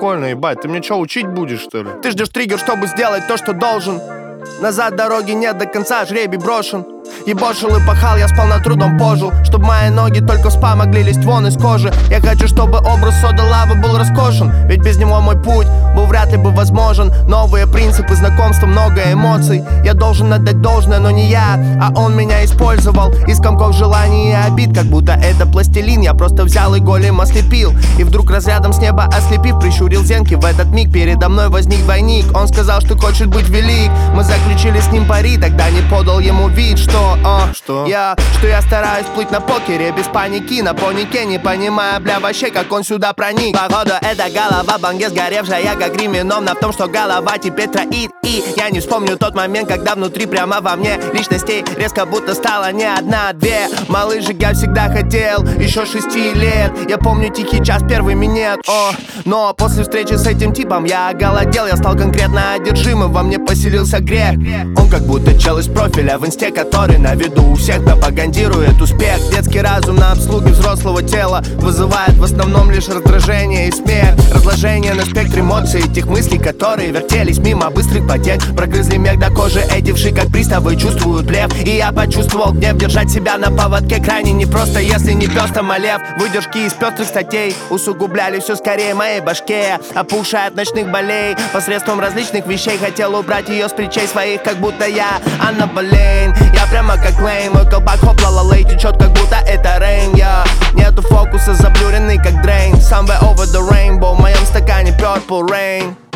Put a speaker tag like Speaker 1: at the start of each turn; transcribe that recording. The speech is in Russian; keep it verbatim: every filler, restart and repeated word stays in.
Speaker 1: прикольно, ебать. Ты мне чё, учить будешь, что ли?
Speaker 2: Ты ждешь триггер, чтобы сделать то, что должен. Назад дороги нет, до конца жребий брошен. Ебошил и пахал, я сполна трудом пожил, чтоб мои ноги только в спа могли лезть вон из кожи. Я хочу, чтобы образ сода лавы был роскошен, ведь без него мой путь был вряд ли бы возможен. Новые принципы, знакомства, много эмоций. Я должен отдать должное, но не я, а он меня использовал. Из комков желаний и обид, как будто это пластилин. Я просто взял и голем ослепил, и вдруг разрядом с неба ослепив, прищурил зенки. В этот миг передо мной возник двойник. Он сказал, что хочет быть велик. Мы заключили с ним пари, тогда не подал ему вид, что О,
Speaker 1: что?
Speaker 2: Я, что я стараюсь плыть на покере без паники, на понике, не понимая, бля, вообще, как он сюда проник. Походу, это голова банге сгоревшая, как криминовна в том, что голова теперь троит. И я не вспомню тот момент, когда внутри прямо во мне личностей резко будто стало не одна, а две. Малышек я всегда хотел, еще шести лет. Я помню тихий час, первый минет, о. Но после встречи с этим типом я оголодел. Я стал конкретно одержимым, во мне поселился грех. Он как будто чел из профиля в инсте, который на виду у всех пропагандирует успех. Детский разум на обслуге взрослого тела вызывает в основном лишь раздражение и смех. Разложение на спектре эмоций, тех мыслей, которые вертелись мимо быстрых потек. Прогрызли мех до кожи, эти вши как приставы чувствуют лев. И я почувствовал гнев, держать себя на поводке крайне непросто, если не пёс, то малев. Выдержки из пестрых статей усугубляли все скорее моей башке, опухшая от ночных болей. Посредством различных вещей хотел убрать ее с плечей своих, как будто я Анна Болейн. Я прямо как Лейн, мой колпак хоп ла ла течет, как будто это рейн. Я нету фокуса, заблюренный как дрейн. Somewhere over the rainbow, в моем стакане purple rain.